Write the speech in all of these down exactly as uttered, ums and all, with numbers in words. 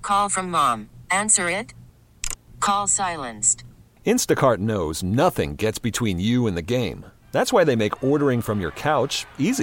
Call from mom. Answer it. Call silenced. Instacart knows nothing gets between you and the game. That's why they make ordering from your couch easy.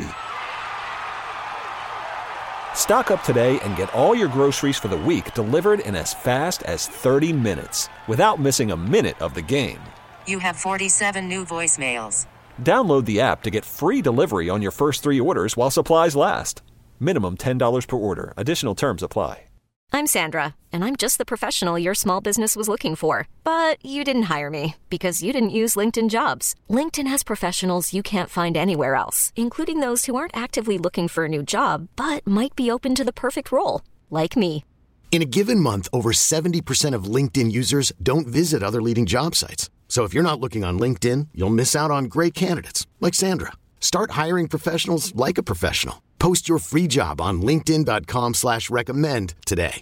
Stock up today and get all your groceries for the week delivered in as fast as thirty minutes without missing a minute of the game. You have forty-seven new voicemails. Download the app to get free delivery on your first three orders while supplies last. Minimum ten dollars per order. Additional terms apply. I'm Sandra, and I'm just the professional your small business was looking for. But you didn't hire me because you didn't use LinkedIn Jobs. LinkedIn has professionals you can't find anywhere else, including those who aren't actively looking for a new job, but might be open to the perfect role, like me. In a given month, over seventy percent of LinkedIn users don't visit other leading job sites. So if you're not looking on LinkedIn, you'll miss out on great candidates like Sandra. Start hiring professionals like a professional. Post your free job on linkedin.com slash recommend today.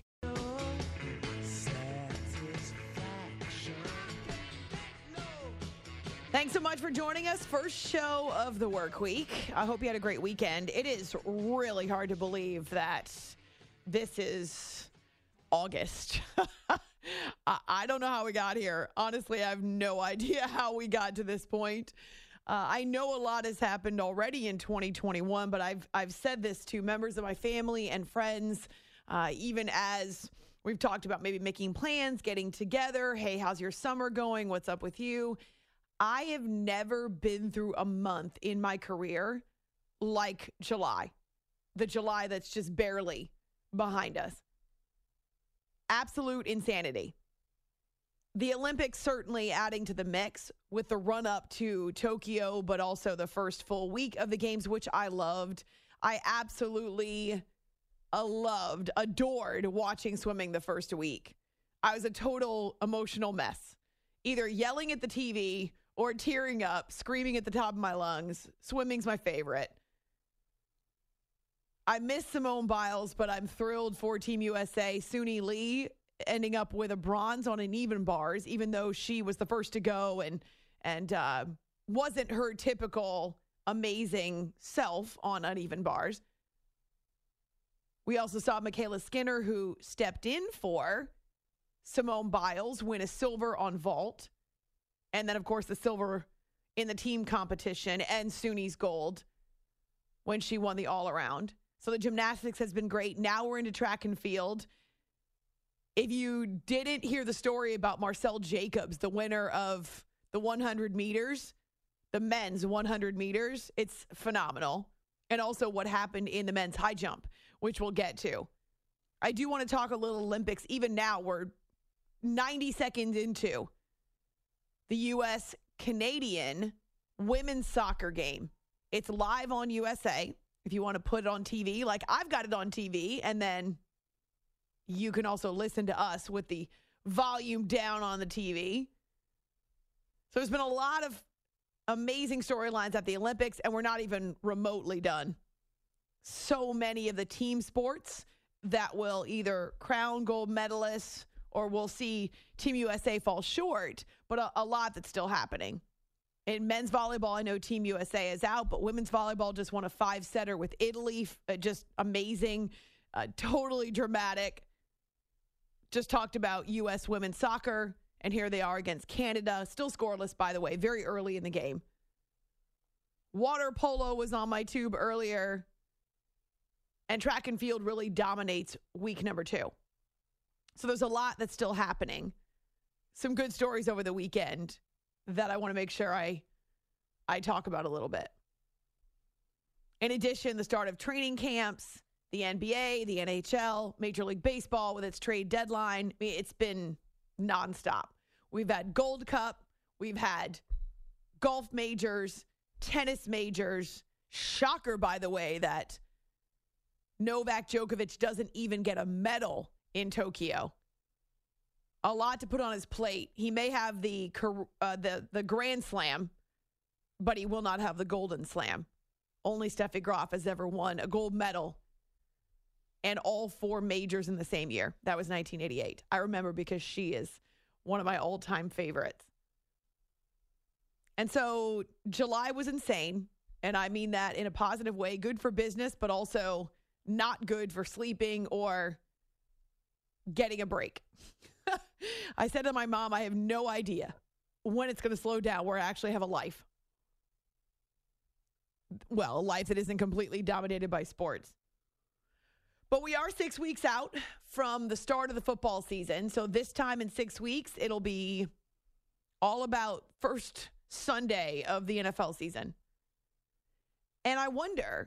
Thanks so much for joining us. First show of the work week. I hope you had a great weekend. It is really hard to believe that this is August. I, I don't know how we got here. Honestly, I have no idea how we got to this point. Uh, I know a lot has happened already in twenty twenty-one, but I've I've said this to members of my family and friends, uh, even as we've talked about maybe making plans, getting together. Hey, how's your summer going? What's up with you? I have never been through a month in my career like July, the July that's just barely behind us. Absolute insanity. The Olympics certainly adding to the mix with the run up to Tokyo, but also the first full week of the games, which I loved. I absolutely uh, loved, adored watching swimming the first week. I was a total emotional mess, either yelling at the T V or tearing up, screaming at the top of my lungs. Swimming's my favorite. I miss Simone Biles, but I'm thrilled for Team U S A. Suni Lee ending up with a bronze on uneven bars, even though she was the first to go and and uh, wasn't her typical amazing self on uneven bars. We also saw Michaela Skinner, who stepped in for Simone Biles, win a silver on vault. And then, of course, the silver in the team competition and Suni's gold when she won the all-around. So the gymnastics has been great. Now we're into track and field. If you didn't hear the story about Marcel Jacobs, the winner of the one hundred meters, the men's one hundred meters, it's phenomenal. And also what happened in the men's high jump, which we'll get to. I do want to talk a little Olympics. Even now, we're ninety seconds into the U S Canadian women's soccer game. It's live on U S A. If you want to put it on T V, like I've got it on T V, and then you can also listen to us with the volume down on the T V. So there's been a lot of amazing storylines at the Olympics, and we're not even remotely done. So many of the team sports that will either crown gold medalists or we'll see Team U S A fall short, but a, a lot that's still happening. In men's volleyball, I know Team U S A is out, but women's volleyball just won a five-setter with Italy. Uh, just amazing, uh, totally dramatic. Just talked about U S women's soccer, and here they are against Canada. Still scoreless, by the way, very early in the game. Water polo was on my tube earlier, and track and field really dominates week number two. So there's a lot that's still happening. Some good stories over the weekend that I want to make sure I I talk about a little bit. In addition, the start of training camps, the N B A, the N H L, Major League Baseball with its trade deadline. I mean, it's been nonstop. We've had Gold Cup. We've had golf majors, tennis majors. Shocker, by the way, that Novak Djokovic doesn't even get a medal in Tokyo. A lot to put on his plate. He may have the uh, the the Grand Slam, but he will not have the Golden Slam. Only Steffi Graf has ever won a gold medal and all four majors in the same year. That was nineteen eighty-eight. I remember because she is one of my all-time favorites. And so July was insane, and I mean that in a positive way. Good for business, but also not good for sleeping or getting a break. I said to my mom, I have no idea when it's going to slow down where I actually have a life. Well, a life that isn't completely dominated by sports. But we are six weeks out from the start of the football season. So this time in six weeks, it'll be all about first Sunday of the N F L season. And I wonder,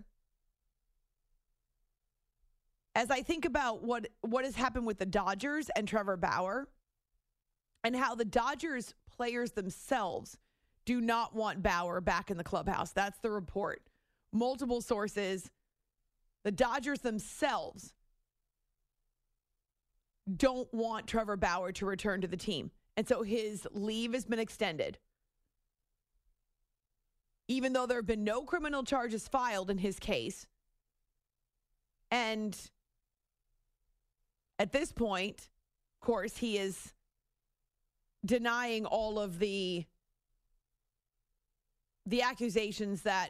as I think about what, what has happened with the Dodgers and Trevor Bauer, and how the Dodgers players themselves do not want Bauer back in the clubhouse. That's the report. Multiple sources. The Dodgers themselves don't want Trevor Bauer to return to the team. And so his leave has been extended. Even though there have been no criminal charges filed in his case. And at this point, of course, he is denying all of the the accusations that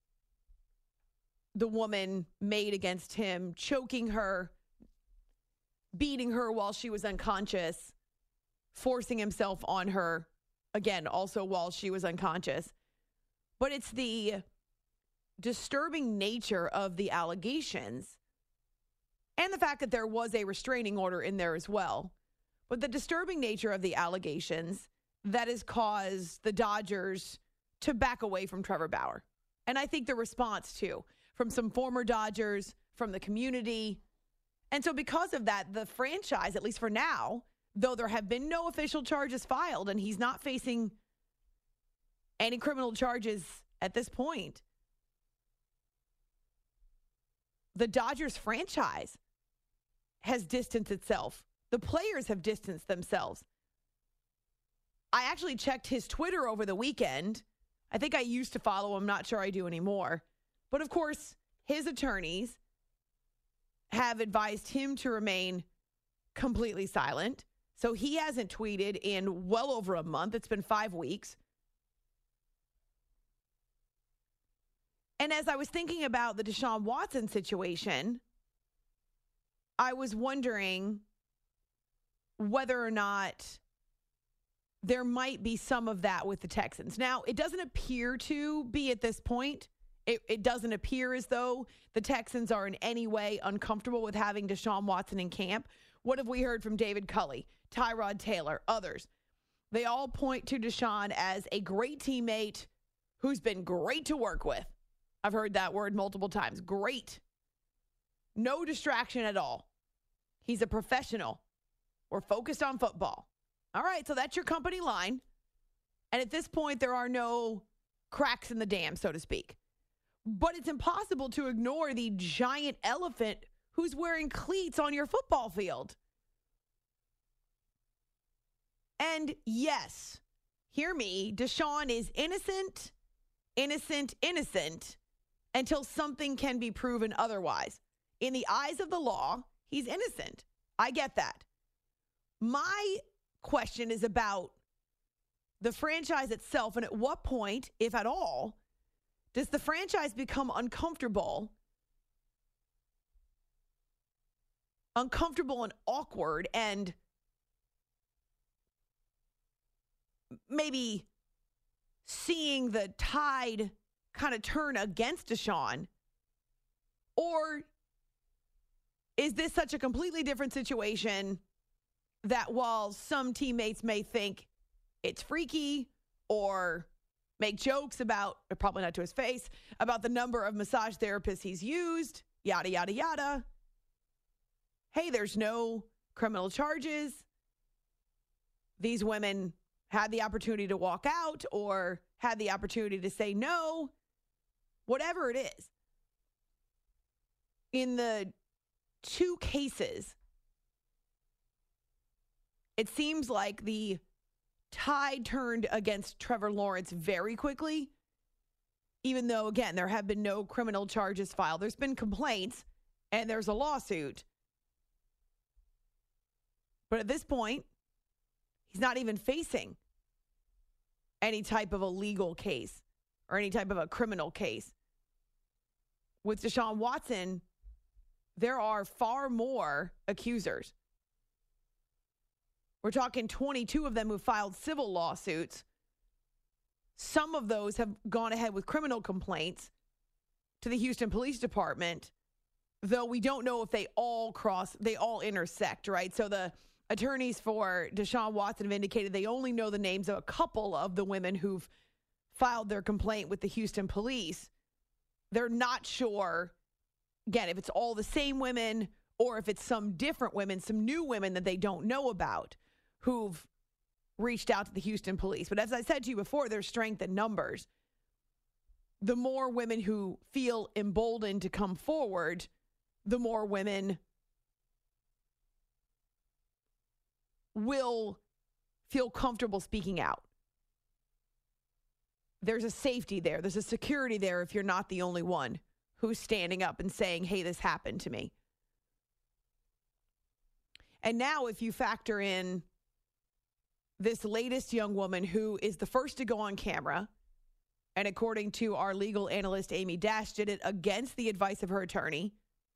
the woman made against him, choking her, beating her while she was unconscious, forcing himself on her, again, also while she was unconscious. But it's the disturbing nature of the allegations and the fact that there was a restraining order in there as well. But the disturbing nature of the allegations that has caused the Dodgers to back away from Trevor Bauer. And I think the response, too, from some former Dodgers, from the community. And so because of that, the franchise, at least for now, though there have been no official charges filed and he's not facing any criminal charges at this point, the Dodgers franchise has distanced itself. The players have distanced themselves. I actually checked his Twitter over the weekend. I think I used to follow him. Not sure I do anymore. But of course, his attorneys have advised him to remain completely silent. So he hasn't tweeted in well over a month. It's been five weeks. And as I was thinking about the Deshaun Watson situation, I was wondering whether or not there might be some of that with the Texans. Now, it doesn't appear to be at this point. It, it doesn't appear as though the Texans are in any way uncomfortable with having Deshaun Watson in camp. What have we heard from David Culley, Tyrod Taylor, others? They all point to Deshaun as a great teammate who's been great to work with. I've heard that word multiple times. Great. No distraction at all. He's a professional. We're focused on football. All right, so that's your company line. And at this point, there are no cracks in the dam, so to speak. But it's impossible to ignore the giant elephant who's wearing cleats on your football field. And yes, hear me, Deshaun is innocent, innocent, innocent, until something can be proven otherwise. In the eyes of the law, he's innocent. I get that. My question is about the franchise itself, and at what point, if at all, does the franchise become uncomfortable, uncomfortable and awkward, and maybe seeing the tide kind of turn against Deshaun? Or is this such a completely different situation that while some teammates may think it's freaky or make jokes about, or probably not to his face, about the number of massage therapists he's used, yada, yada, yada. Hey, there's no criminal charges. These women had the opportunity to walk out or had the opportunity to say no, whatever it is. In the two cases, it seems like the tide turned against Trevor Lawrence very quickly, even though, again, there have been no criminal charges filed. There's been complaints, and there's a lawsuit. But at this point, he's not even facing any type of a legal case or any type of a criminal case. With Deshaun Watson, there are far more accusers. We're talking twenty-two of them who filed civil lawsuits. Some of those have gone ahead with criminal complaints to the Houston Police Department, though we don't know if they all cross, they all intersect, right? So the attorneys for Deshaun Watson have indicated they only know the names of a couple of the women who've filed their complaint with the Houston police. They're not sure, again, if it's all the same women or if it's some different women, some new women that they don't know about who've reached out to the Houston police. But as I said to you before, there's strength in numbers. The more women who feel emboldened to come forward, the more women will feel comfortable speaking out. There's a safety there. There's a security there if you're not the only one who's standing up and saying, hey, this happened to me. And now if you factor in this latest young woman who is the first to go on camera, and according to our legal analyst, Amy Dash, did it against the advice of her attorney.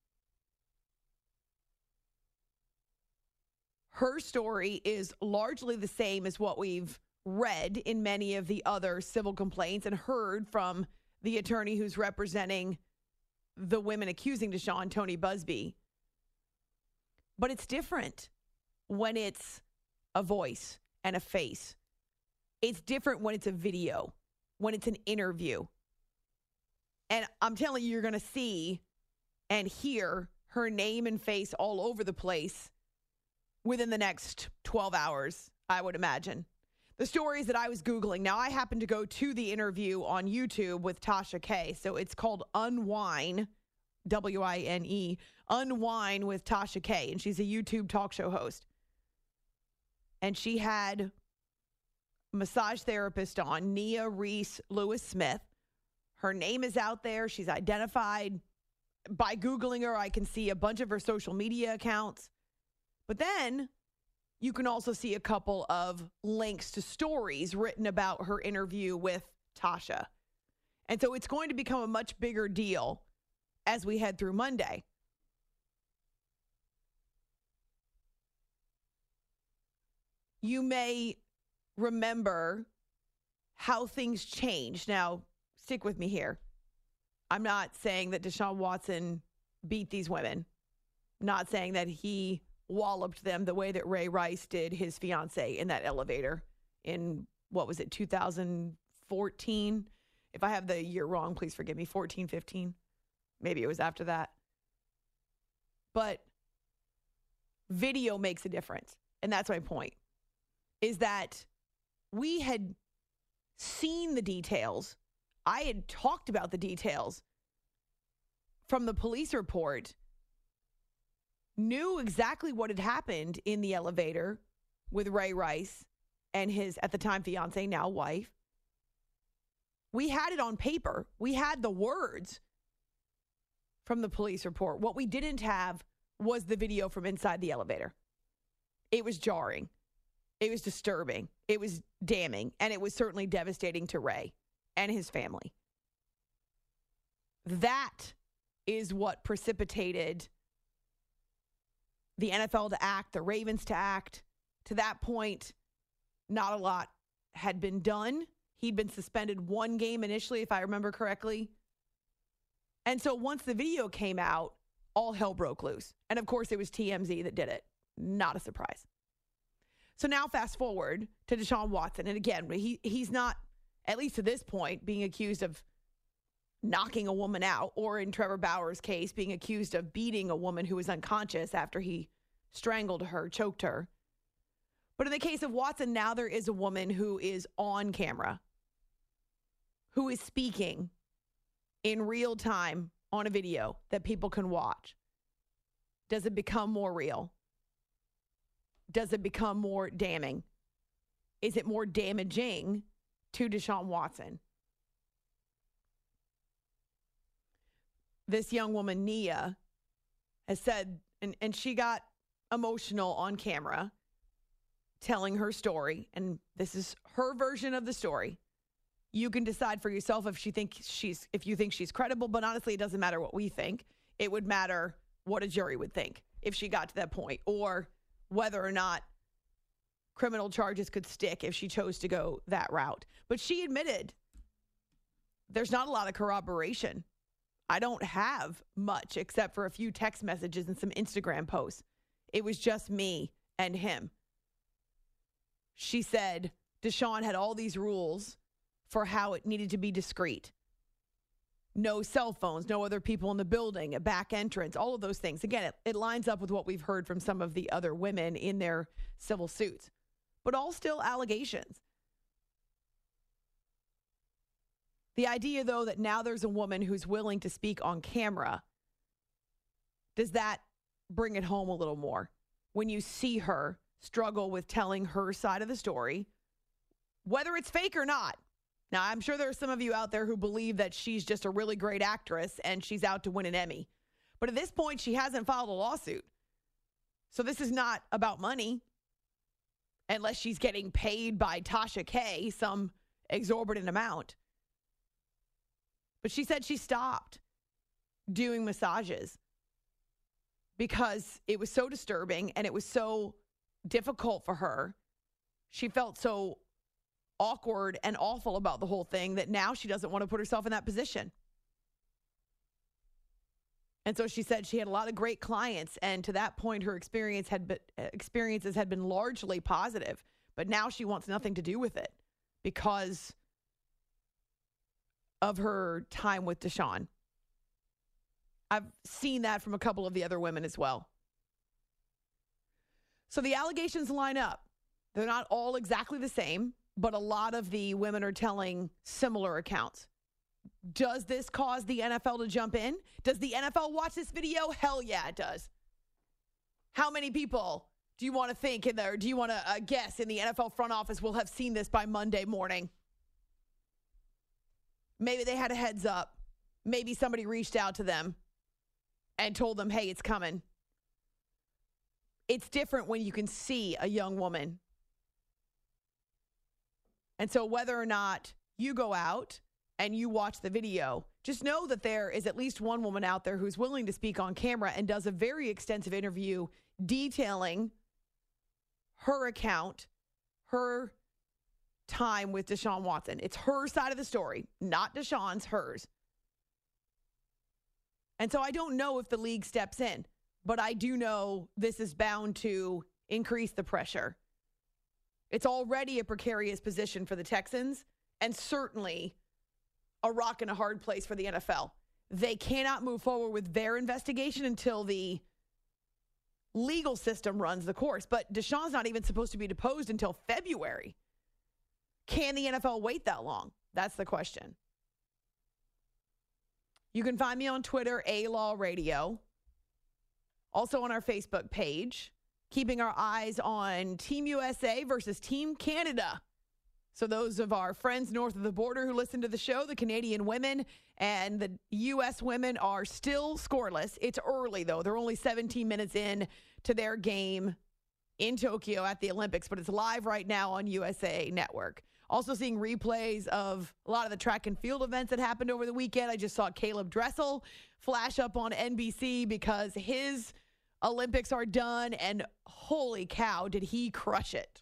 Her story is largely the same as what we've read in many of the other civil complaints and heard from the attorney who's representing the women accusing Deshaun, Tony Busby. But it's different when it's a voice and a face. It's different when it's a video, when it's an interview. And I'm telling you, you're going to see and hear her name and face all over the place within the next twelve hours, I would imagine. The stories that I was Googling. Now, I happened to go to the interview on YouTube with Tasha K. So it's called Unwine, W I N E, Unwine with Tasha K. And she's a YouTube talk show host. And she had massage therapist on, Nia Reese Lewis Smith. Her name is out there. She's identified. By Googling her, I can see a bunch of her social media accounts. But then you can also see a couple of links to stories written about her interview with Tasha. And so it's going to become a much bigger deal as we head through Monday. You may remember how things changed. Now, stick with me here. I'm not saying that Deshaun Watson beat these women. Not saying that he walloped them the way that Ray Rice did his fiance in that elevator in, what was it, two thousand fourteen? If I have the year wrong, please forgive me, fourteen, fifteen. Maybe it was after that. But video makes a difference. And that's my point, is that we had seen the details. I had talked about the details from the police report, knew exactly what had happened in the elevator with Ray Rice and his, at the time, fiance, now wife. We had it on paper. We had the words from the police report. What we didn't have was the video from inside the elevator. It was jarring. It was disturbing. It was damning. And it was certainly devastating to Ray and his family. That is what precipitated the N F L to act, the Ravens to act. To that point, not a lot had been done. He'd been suspended one game initially, if I remember correctly. And so once the video came out, all hell broke loose. And of course, it was T M Z that did it. Not a surprise. So now fast forward to Deshaun Watson. And again, he he's not, at least to this point, being accused of knocking a woman out, or in Trevor Bauer's case, being accused of beating a woman who was unconscious after he strangled her, choked her. But in the case of Watson, now there is a woman who is on camera, who is speaking in real time on a video that people can watch. Does it become more real? Does it become more damning? Is it more damaging to Deshaun Watson? This young woman, Nia, has said, and, and she got emotional on camera telling her story, and this is her version of the story. You can decide for yourself if she thinks she's if you think she's credible, but honestly, it doesn't matter what we think. It would matter what a jury would think if she got to that point, or whether or not criminal charges could stick if she chose to go that route. But she admitted there's not a lot of corroboration. I don't have much except for a few text messages and some Instagram posts. It was just me and him. She said Deshaun had all these rules for how it needed to be discreet. No cell phones, no other people in the building, a back entrance, all of those things. Again, it, it lines up with what we've heard from some of the other women in their civil suits, but all still allegations. The idea, though, that now there's a woman who's willing to speak on camera, does that bring it home a little more? When you see her struggle with telling her side of the story, whether it's fake or not. Now, I'm sure there are some of you out there who believe that she's just a really great actress and she's out to win an Emmy. But at this point, she hasn't filed a lawsuit. So this is not about money, unless she's getting paid by Tasha K some exorbitant amount. But she said she stopped doing massages because it was so disturbing and it was so difficult for her. She felt so awkward and awful about the whole thing that now she doesn't want to put herself in that position. And so she said she had a lot of great clients, and to that point her experience had been, experiences had been largely positive, but now she wants nothing to do with it because of her time with Deshaun. I've seen that from a couple of the other women as well. So the allegations line up. They're not all exactly the same, but a lot of the women are telling similar accounts. Does this cause the N F L to jump in? Does the N F L watch this video? Hell yeah, it does. How many people do you want to think in there? Do you want to uh, guess in the N F L front office will have seen this by Monday morning? Maybe they had a heads up. Maybe somebody reached out to them and told them, hey, it's coming. It's different when you can see a young woman. And so whether or not you go out and you watch the video, just know that there is at least one woman out there who's willing to speak on camera and does a very extensive interview detailing her account, her time with Deshaun Watson. It's her side of the story, not Deshaun's, hers. And so I don't know if the league steps in, but I do know this is bound to increase the pressure. It's already a precarious position for the Texans and certainly a rock and a hard place for the N F L. They cannot move forward with their investigation until the legal system runs the course. But Deshaun's not even supposed to be deposed until February. Can the N F L wait that long? That's the question. You can find me on Twitter, A-Law Radio. Also on our Facebook page. Keeping our eyes on Team U S A versus Team Canada. So those of our friends north of the border who listen to the show, the Canadian women and the U S women are still scoreless. It's early, though. They're only seventeen minutes in to their game in Tokyo at the Olympics, but it's live right now on U S A Network. Also seeing replays of a lot of the track and field events that happened over the weekend. I just saw Caleb Dressel flash up on N B C because his Olympics are done, and holy cow, did he crush it.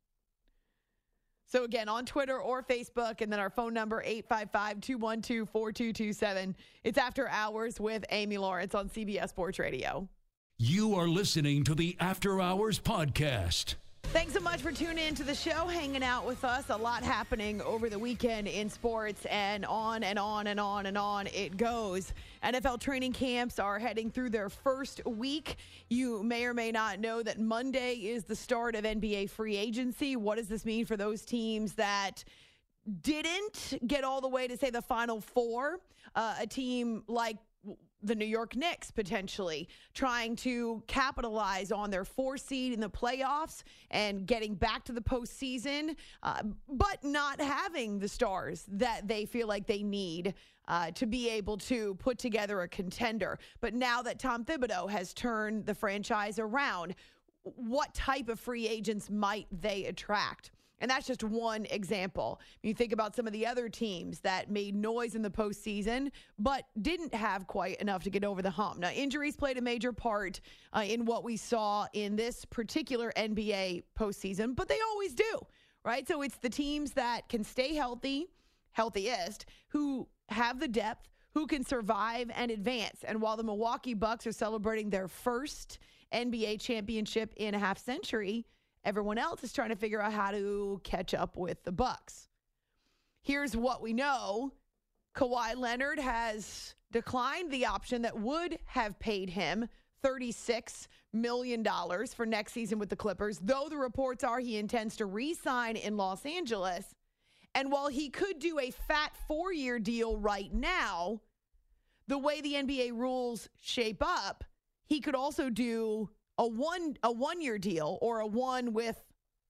So again, on Twitter or Facebook, and then our phone number, eight five five, two one two, four two two seven. It's After Hours with Amy Lawrence on C B S Sports Radio. You are listening to the After Hours Podcast. Thanks so much for tuning in to the show, hanging out with us. A lot happening over the weekend in sports, and on and on and on and on it goes. N F L training camps are heading through their first week. You may or may not know that Monday is the start of N B A free agency. What does this mean for those teams that didn't get all the way to, say, the Final Four? Uh, a team like the New York Knicks potentially trying to capitalize on their four seed in the playoffs and getting back to the postseason, uh, but not having the stars that they feel like they need uh, to be able to put together a contender. But now that Tom Thibodeau has turned the franchise around, what type of free agents might they attract? And that's just one example. You think about some of the other teams that made noise in the postseason, but didn't have quite enough to get over the hump. Now, injuries played a major part uh, in what we saw in this particular N B A postseason, but they always do, right? So it's the teams that can stay healthy, healthiest, who have the depth, who can survive and advance. And while the Milwaukee Bucks are celebrating their first N B A championship in a half century, everyone else is trying to figure out how to catch up with the Bucks. Here's what we know. Kawhi Leonard has declined the option that would have paid him thirty-six million dollars for next season with the Clippers, though the reports are he intends to re-sign in Los Angeles. And while he could do a fat four-year deal right now, the way the N B A rules shape up, he could also do a one a one-year deal or a one with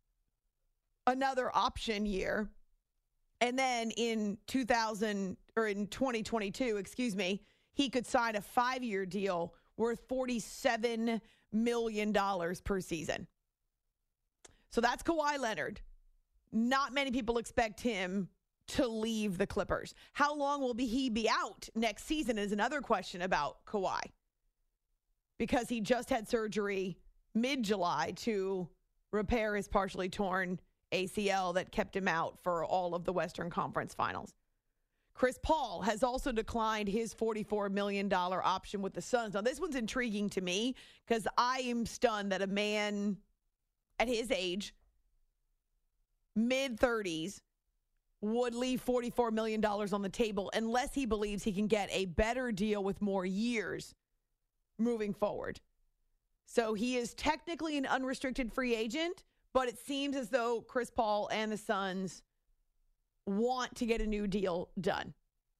another option year. And then in two thousand or in twenty twenty-two, excuse me, he could sign a five-year deal worth forty-seven million dollars per season. So that's Kawhi Leonard. Not many people expect him to leave the Clippers. How long will be he be out next season is another question about Kawhi, because he just had surgery mid-July to repair his partially torn A C L that kept him out for all of the Western Conference Finals. Chris Paul has also declined his forty-four million dollars option with the Suns. Now, this one's intriguing to me because I am stunned that a man at his age, mid-thirties, would leave forty-four million dollars on the table unless he believes he can get a better deal with more years moving forward. So he is technically an unrestricted free agent, but it seems as though Chris Paul and the Suns want to get a new deal done.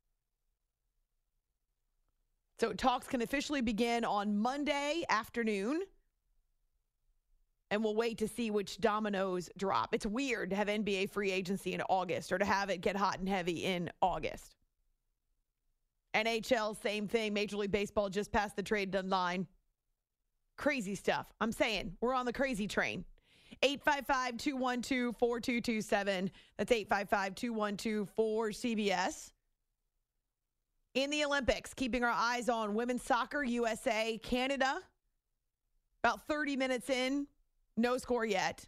So talks can officially begin on Monday afternoon, and we'll wait to see which dominoes drop. It's weird to have N B A free agency in August or to have it get hot and heavy in August. N H L, same thing. Major League Baseball just passed the trade deadline. Crazy stuff. I'm saying we're on the crazy train. eight five five, two one two, four two two seven. That's eight five five, two one two, four C B S. In the Olympics, keeping our eyes on women's soccer, U S A, Canada. About thirty minutes in, no score yet.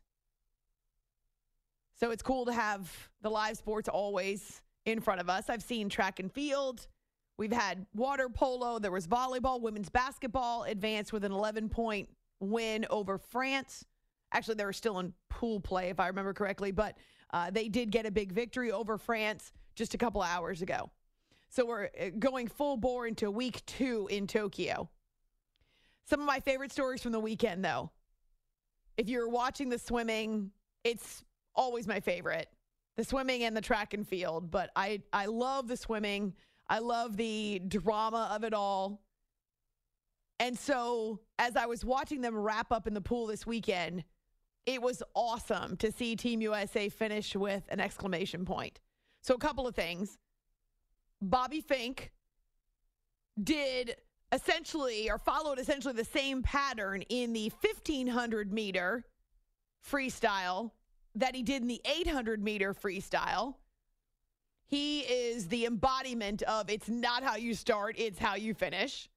So it's cool to have the live sports always in front of us. I've seen track and field. We've had water polo. There was volleyball. Women's basketball advanced with an eleven-point win over France. Actually, they were still in pool play, if I remember correctly. But uh, they did get a big victory over France just a couple hours ago. So we're going full bore into week two in Tokyo. Some of my favorite stories from the weekend, though. If you're watching the swimming, it's always my favorite. The swimming and the track and field. But I, I love the swimming. I love the drama of it all. And so as I was watching them wrap up in the pool this weekend, it was awesome to see Team U S A finish with an exclamation point. So a couple of things. Bobby Fink did essentially or followed essentially the same pattern in the fifteen hundred meter freestyle that he did in the eight hundred meter freestyle. He is the embodiment of it's not how you start, it's how you finish.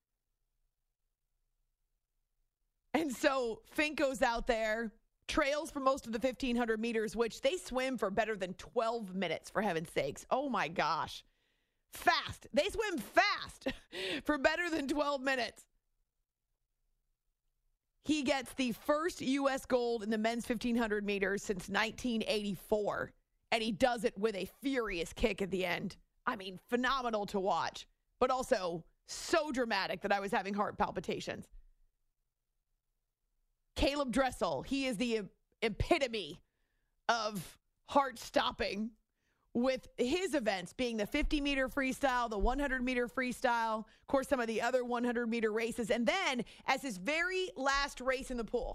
And so Fink goes out there, trails for most of the fifteen hundred meters, which they swim for better than twelve minutes, for heaven's sakes. Oh, my gosh. Fast. They swim fast for better than twelve minutes. He gets the first U S gold in the men's fifteen hundred meters since nineteen eighty-four. And he does it with a furious kick at the end. I mean, phenomenal to watch, but also so dramatic that I was having heart palpitations. Caleb Dressel, he is the epitome of heart-stopping with his events being the fifty meter freestyle, the one hundred meter freestyle, of course, some of the other one hundred meter races. And then as his very last race in the pool,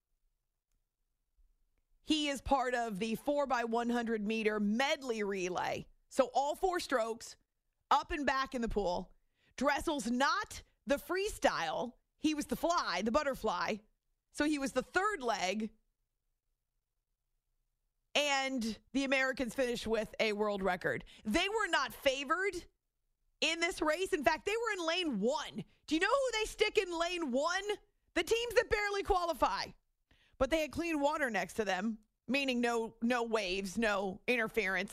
he is part of the four by one hundred meter medley relay. So all four strokes, up and back in the pool. Dressel's not the freestyle. He was the fly, the butterfly. So he was the third leg. And the Americans finished with a world record. They were not favored in this race. In fact, they were in lane one. Do you know who they stick in lane one? The teams that barely qualify. But they had clean water next to them, meaning no no waves, no interference.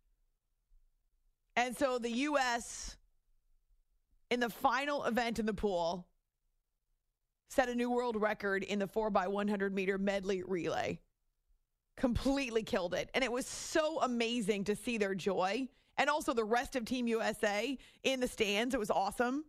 And so the U S, in the final event in the pool, set a new world record in the four by one hundred meter medley relay. Completely killed it. And it was so amazing to see their joy. And also the rest of Team U S A in the stands. It was awesome.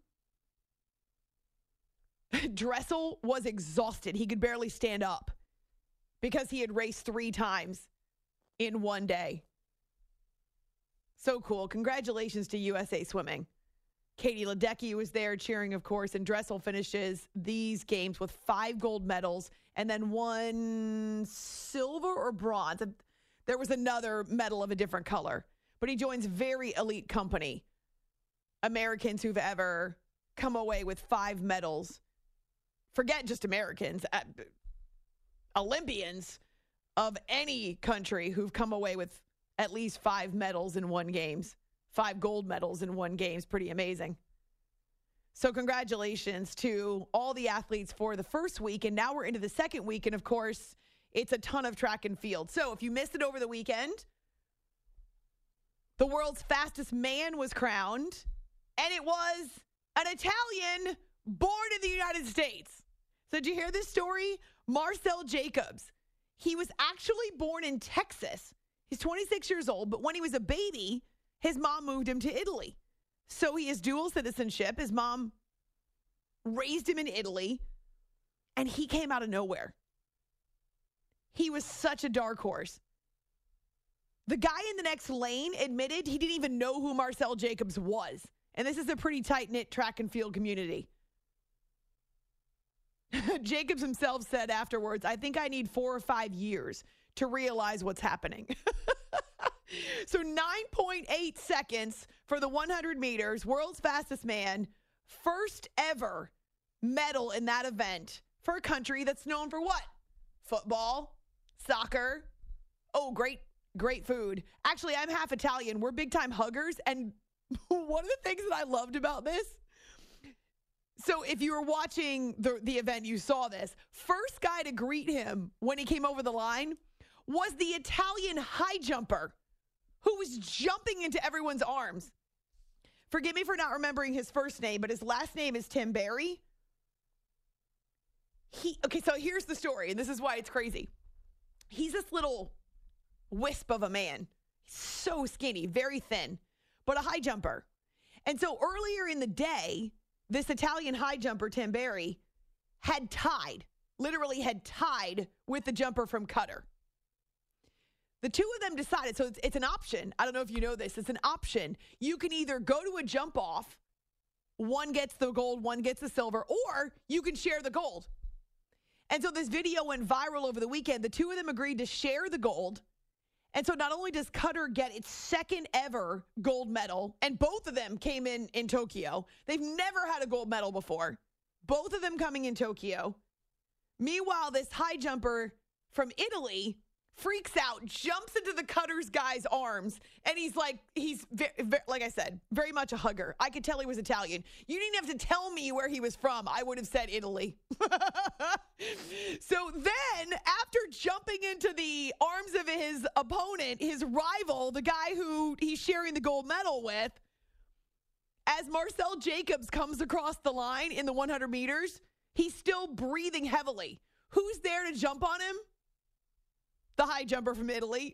Dressel was exhausted. He could barely stand up because he had raced three times in one day. So cool. Congratulations to U S A Swimming. Katie Ledecky was there cheering, of course, and Dressel finishes these games with five gold medals and then one silver or bronze. There was another medal of a different color, but he joins very elite company. Americans who've ever come away with five medals. Forget just Americans, uh, Olympians of any country who've come away with at least five medals in one games. Five gold medals in one game is pretty amazing. So congratulations to all the athletes for the first week. And now we're into the second week. And of course, it's a ton of track and field. So if you missed it over the weekend, the world's fastest man was crowned. And it was an Italian born in the United States. So did you hear this story? Marcel Jacobs. He was actually born in Texas. He's twenty-six years old. But when he was a baby, his mom moved him to Italy. So he has dual citizenship. His mom raised him in Italy, and he came out of nowhere. He was such a dark horse. The guy in the next lane admitted he didn't even know who Marcel Jacobs was. And this is a pretty tight-knit track and field community. Jacobs himself said afterwards, I think I need four or five years to realize what's happening. So nine point eight seconds for the one hundred meters, world's fastest man, first ever medal in that event for a country that's known for what? Football, soccer. Oh, great, great food. Actually, I'm half Italian. We're big time huggers. And one of the things that I loved about this, so if you were watching the, the event, you saw this. First guy to greet him when he came over the line was the Italian high jumper, who was jumping into everyone's arms. Forgive me for not remembering his first name, but his last name is Tamberi. He okay, so here's the story, and this is why it's crazy. He's this little wisp of a man. He's so skinny, very thin, but a high jumper. And so earlier in the day, this Italian high jumper, Tamberi, had tied, literally had tied with the jumper from Qatar. The two of them decided, so it's, it's an option. I don't know if you know this. It's an option. You can either go to a jump off, one gets the gold, one gets the silver, or you can share the gold. And so this video went viral over the weekend. The two of them agreed to share the gold. And so not only does Qatar get its second ever gold medal, and both of them came in in Tokyo. They've never had a gold medal before. Both of them coming in Tokyo. Meanwhile, this high jumper from Italy freaks out, jumps into the Qatar's guy's arms, and he's like, he's, very, very, like I said, very much a hugger. I could tell he was Italian. You didn't have to tell me where he was from. I would have said Italy. So then, after jumping into the arms of his opponent, his rival, the guy who he's sharing the gold medal with, as Marcel Jacobs comes across the line in the one hundred meters, he's still breathing heavily. Who's there to jump on him? The high jumper from Italy.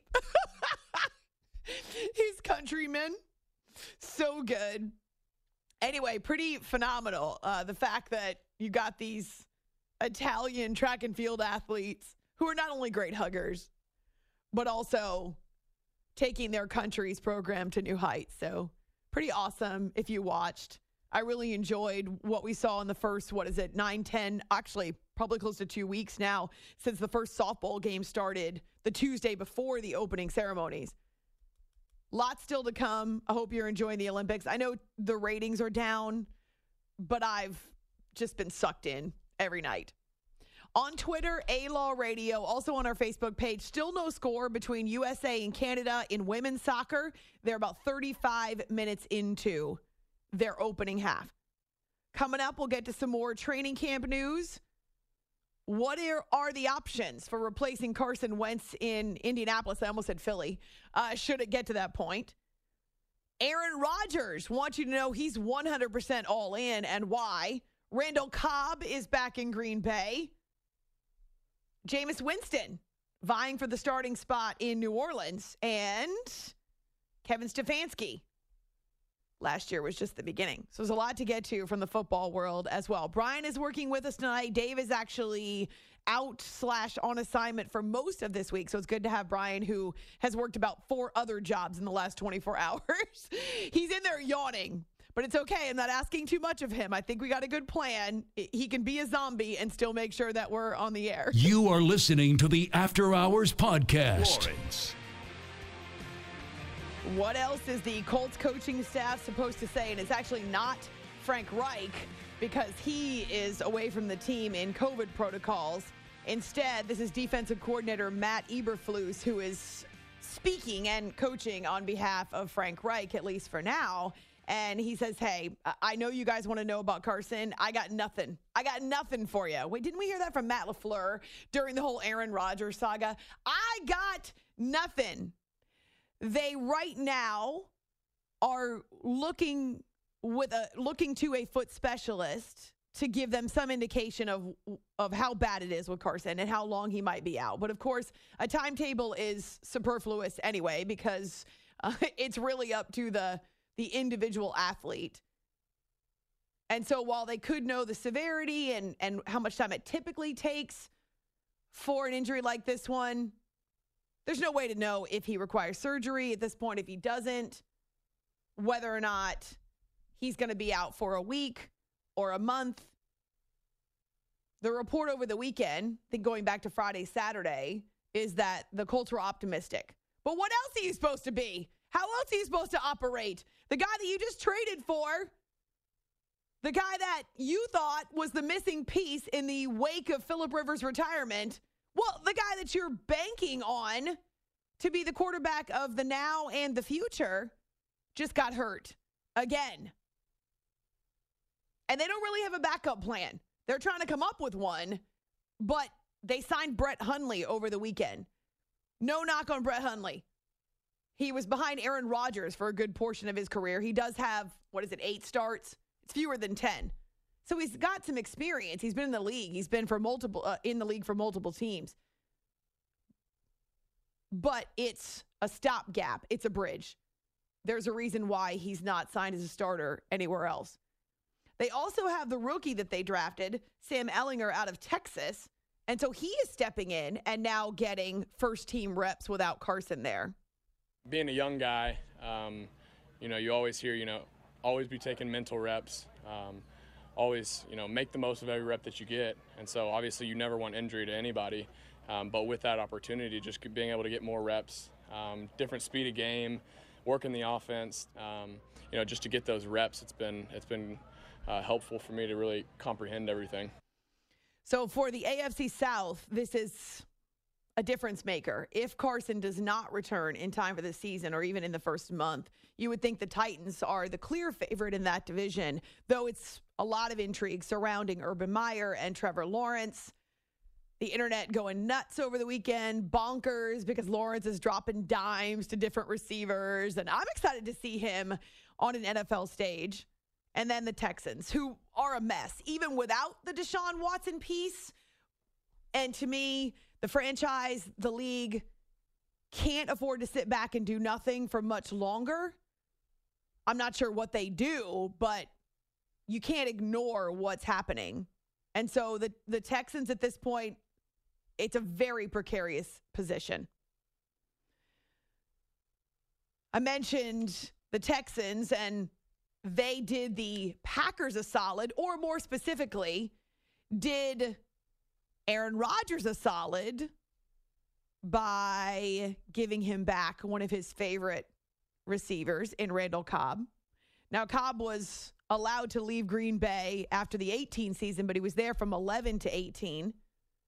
His countryman. So good. Anyway, pretty phenomenal. Uh, the fact that you got these Italian track and field athletes who are not only great huggers, but also taking their country's program to new heights. So pretty awesome if you watched. I really enjoyed what we saw in the first, what is it, nine, ten, actually probably close to two weeks now since the first softball game started the Tuesday before the opening ceremonies. Lots still to come. I hope you're enjoying the Olympics. I know the ratings are down, but I've just been sucked in every night. On Twitter, A-Law Radio, also on our Facebook page. Still no score between U S A and Canada in women's soccer. They're about thirty-five minutes into their opening half. Coming up, we'll get to some more training camp news. What are, are the options for replacing Carson Wentz in Indianapolis? I almost said Philly. Uh, should it get to that point? Aaron Rodgers wants you to know he's one hundred percent all in and why. Randall Cobb is back in Green Bay. Jameis Winston vying for the starting spot in New Orleans. And Kevin Stefanski. Last year was just the beginning. So there's a lot to get to from the football world as well. Brian is working with us tonight. Dave is actually out slash on assignment for most of this week. So it's good to have Brian, who has worked about four other jobs in the last twenty-four hours. He's in there yawning, but it's okay. I'm not asking too much of him. I think we got a good plan. He can be a zombie and still make sure that we're on the air. You are listening to the After Hours Podcast. Lawrence. What else is the Colts coaching staff supposed to say? And it's actually not Frank Reich, because he is away from the team in COVID protocols. Instead, this is defensive coordinator Matt Eberflus, who is speaking and coaching on behalf of Frank Reich, at least for now. And he says, hey, I know you guys want to know about Carson. I got nothing. I got nothing for you. Wait, didn't we hear that from Matt LaFleur during the whole Aaron Rodgers saga? I got nothing. They right now are looking with a looking to a foot specialist to give them some indication of of how bad it is with Carson and how long he might be out. But of course, a timetable is superfluous anyway, because uh, it's really up to the the individual athlete. And so while they could know the severity and and how much time it typically takes for an injury like this one, there's no way to know if he requires surgery at this point. If he doesn't, whether or not he's going to be out for a week or a month. The report over the weekend, I think going back to Friday, Saturday, is that the Colts were optimistic. But what else are you supposed to be? How else are you supposed to operate? The guy that you just traded for, the guy that you thought was the missing piece in the wake of Phillip Rivers' retirement, well, the guy that you're banking on to be the quarterback of the now and the future just got hurt again. And they don't really have a backup plan. They're trying to come up with one, but they signed Brett Hundley over the weekend. No knock on Brett Hundley. He was behind Aaron Rodgers for a good portion of his career. He does have, what is it, eight starts? It's fewer than ten. So he's got some experience. He's been in the league. He's been for multiple uh, in the league for multiple teams. But it's a stopgap. It's a bridge. There's a reason why he's not signed as a starter anywhere else. They also have the rookie that they drafted, Sam Ehlinger, out of Texas. And so he is stepping in and now getting first-team reps without Carson there. Being a young guy, um, you know, you always hear, you know, always be taking mental reps. Um, always, you know, make the most of every rep that you get. And so obviously you never want injury to anybody. Um, but with that opportunity, just being able to get more reps, um, different speed of game, working the offense, um, you know, just to get those reps, it's been it's been uh, helpful for me to really comprehend everything. So for the A F C South, this is a difference maker. If Carson does not return in time for the season or even in the first month, you would think the Titans are the clear favorite in that division, though it's a lot of intrigue surrounding Urban Meyer and Trevor Lawrence. The internet going nuts over the weekend, bonkers, because Lawrence is dropping dimes to different receivers. And I'm excited to see him on an N F L stage. And then the Texans, who are a mess, even without the Deshaun Watson piece. And to me, the franchise, the league, can't afford to sit back and do nothing for much longer. I'm not sure what they do, but you can't ignore what's happening. And so the, the Texans at this point, it's a very precarious position. I mentioned the Texans, and they did the Packers a solid, or more specifically, did Aaron Rodgers a solid by giving him back one of his favorite receivers in Randall Cobb. Now, Cobb was allowed to leave Green Bay after the eighteen season, but he was there from eleven to eighteen.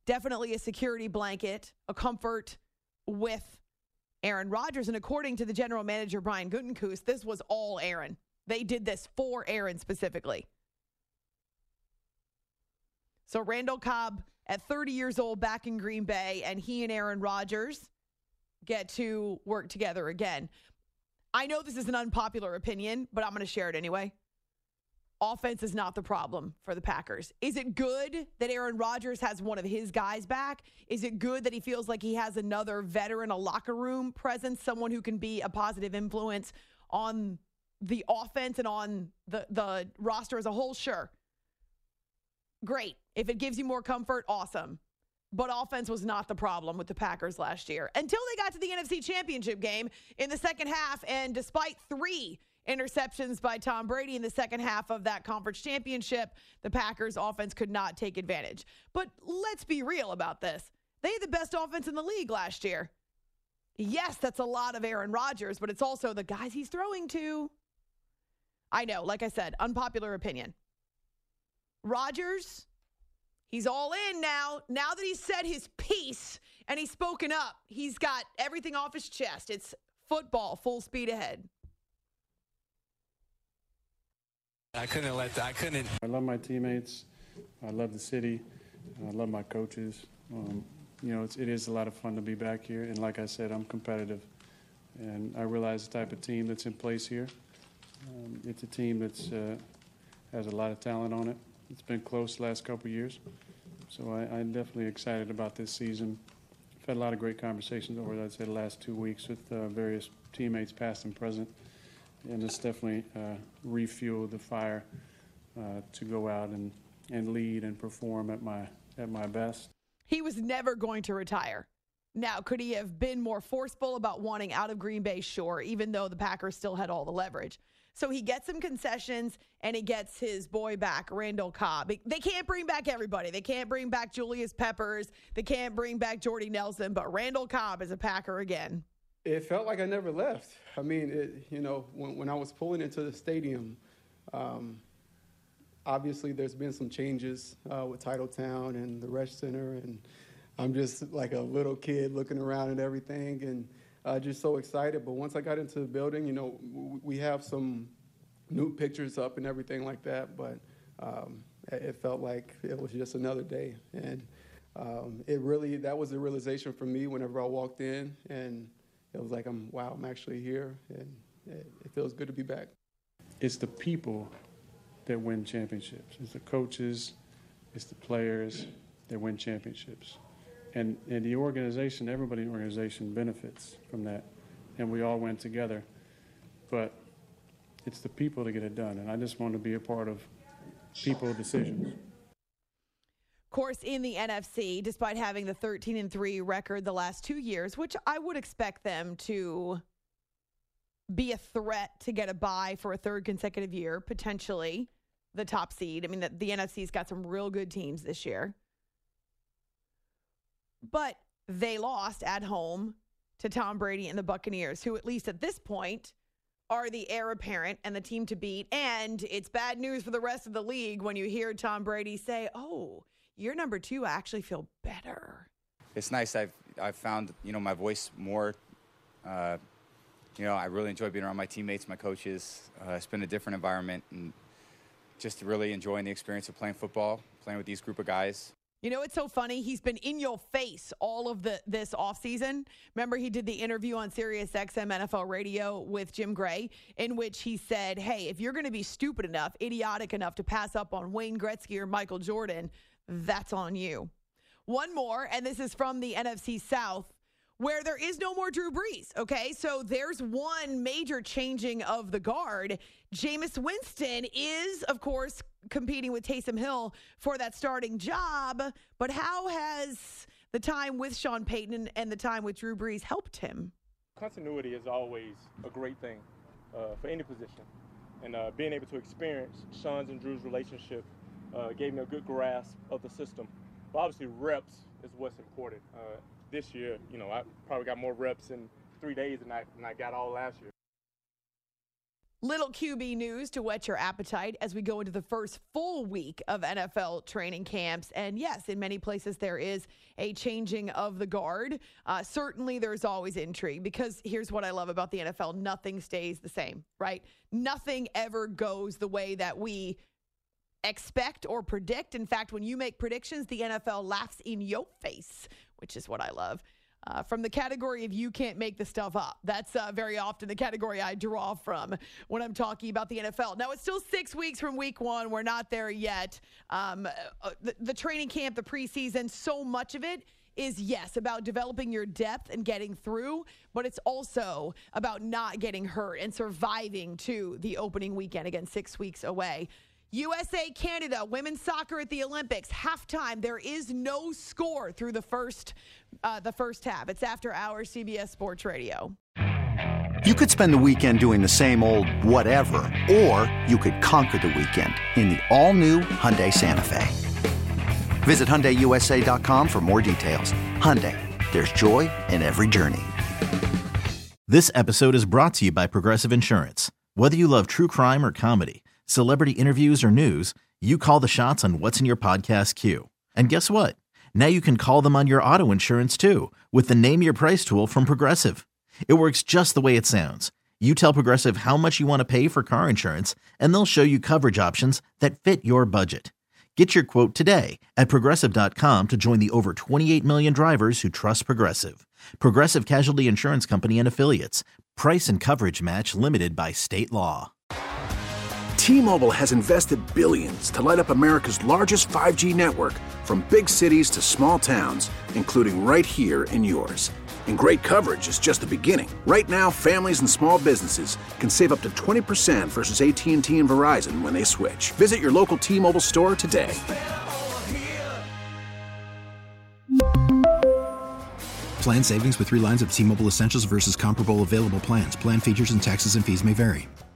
definitely a security blanket, a comfort with Aaron Rodgers. And according to the general manager, Brian Gutekunst, this was all Aaron. They did this for Aaron specifically. So Randall Cobb at thirty years old back in Green Bay, and he and Aaron Rodgers get to work together again. I know this is an unpopular opinion, but I'm going to share it anyway. Offense is not the problem for the Packers. Is it good that Aaron Rodgers has one of his guys back? Is it good that he feels like he has another veteran, a locker room presence, someone who can be a positive influence on the offense and on the, the roster as a whole? Sure. Great. If it gives you more comfort, awesome. But offense was not the problem with the Packers last year until they got to the N F C Championship game in the second half. And despite three interceptions by Tom Brady in the second half of that conference championship, the Packers offense could not take advantage. But let's be real about this. They had the best offense in the league last year. Yes, that's a lot of Aaron Rodgers, but it's also the guys he's throwing to. I know, like I said, unpopular opinion. Rodgers, he's all in now. Now that he's said his piece and he's spoken up, he's got everything off his chest. It's football, full speed ahead. I couldn't let that, I couldn't. I love my teammates. I love the city. I love my coaches. Um, you know, it's, it is a lot of fun to be back here. And like I said, I'm competitive. And I realize the type of team that's in place here. Um, it's a team that's uh, has a lot of talent on it. It's been close the last couple of years. So I, I'm definitely excited about this season. I've had a lot of great conversations over, I'd say, the last two weeks with uh, various teammates, past and present. And it's definitely uh, refueled the fire uh, to go out and, and lead and perform at my at my best. He was never going to retire. Now, could he have been more forceful about wanting out of Green Bay? Sure, even though the Packers still had all the leverage. So he gets some concessions, and he gets his boy back, Randall Cobb. They can't bring back everybody. They can't bring back Julius Peppers. They can't bring back Jordy Nelson, but Randall Cobb is a Packer again. It felt like I never left. I mean, it, you know, when, when I was pulling into the stadium, um, obviously there's been some changes uh, with Titletown and the Resch Center, and I'm just like a little kid looking around at everything and uh, just so excited. But once I got into the building, you know, w- we have some new pictures up and everything like that, but um, it felt like it was just another day. And um, it really, that was the realization for me whenever I walked in, and it was like, I'm, wow, I'm actually here, and it, it feels good to be back. It's the people that win championships. It's the coaches, it's the players that win championships. And, and the organization, everybody in the organization benefits from that, and we all win together. But it's the people that get it done, and I just want to be a part of people decisions. Of course, in the N F C, despite having the thirteen and three record the last two years, which I would expect them to be a threat to get a bye for a third consecutive year, potentially the top seed. I mean, the, the N F C's got some real good teams this year. But they lost at home to Tom Brady and the Buccaneers, who at least at this point are the heir apparent and the team to beat. And it's bad news for the rest of the league when you hear Tom Brady say, oh, you're number two. I actually feel better. It's nice. I've I've found, you know, my voice more. Uh, you know, I really enjoy being around my teammates, my coaches. Uh, it's been a different environment, and just really enjoying the experience of playing football, playing with these group of guys. You know, it's so funny. He's been in your face all of the this offseason. Remember, he did the interview on Sirius X M N F L Radio with Jim Gray, in which he said, hey, if you're going to be stupid enough, idiotic enough to pass up on Wayne Gretzky or Michael Jordan, that's on you. One more, and this is from the N F C South, where there is no more Drew Brees, okay? So there's one major changing of the guard. Jameis Winston is, of course, competing with Taysom Hill for that starting job, but how has the time with Sean Payton and the time with Drew Brees helped him? Continuity is always a great thing uh, for any position, and uh, being able to experience Sean's and Drew's relationship uh, gave me a good grasp of the system. But obviously, reps is what's important. Uh, this year, you know, I probably got more reps in three days than I, than I got all last year. Little Q B news to whet your appetite as we go into the first full week of N F L training camps. And yes, in many places there is a changing of the guard. Uh, certainly there's always intrigue because here's what I love about the N F L. Nothing stays the same, right? Nothing ever goes the way that we expect or predict. In fact, when you make predictions, the N F L laughs in your face, which is what I love. Uh, from the category of you can't make the stuff up. That's uh, very often the category I draw from when I'm talking about the N F L. Now, it's still six weeks from week one. We're not there yet. Um, uh, the, the training camp, the preseason, so much of it is, yes, about developing your depth and getting through, but it's also about not getting hurt and surviving to the opening weekend, again, six weeks away. U S A, Canada, women's soccer at the Olympics, halftime. There is no score through the first uh, the first half. It's After Hours, C B S Sports Radio. You could spend the weekend doing the same old whatever, or you could conquer the weekend in the all-new Hyundai Santa Fe. Visit Hyundai U S A dot com for more details. Hyundai, there's joy in every journey. This episode is brought to you by Progressive Insurance. Whether you love true crime or comedy, celebrity interviews or news, you call the shots on what's in your podcast queue. And guess what? Now you can call them on your auto insurance too with the Name Your Price tool from Progressive. It works just the way it sounds. You tell Progressive how much you want to pay for car insurance, and they'll show you coverage options that fit your budget. Get your quote today at Progressive dot com to join the over twenty-eight million drivers who trust Progressive. Progressive Casualty Insurance Company and Affiliates. Price and coverage match limited by state law. T-Mobile has invested billions to light up America's largest five G network, from big cities to small towns, including right here in yours. And great coverage is just the beginning. Right now, families and small businesses can save up to twenty percent versus A T and T and Verizon when they switch. Visit your local T-Mobile store today. Plan savings with three lines of T-Mobile Essentials versus comparable available plans. Plan features and taxes and fees may vary.